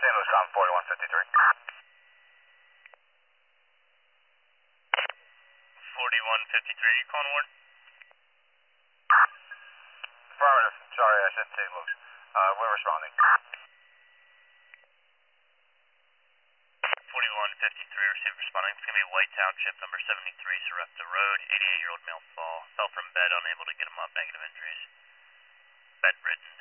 Louis Con 4153. 4153, you calling Ward? Affirmative. Sorry, I said St. Louis. We're responding. 4153, receive responding. It's going to be White Township, number 73, Sarepta Road. 88-year-old male fell from bed, unable to get him up, negative injuries. Bedridden.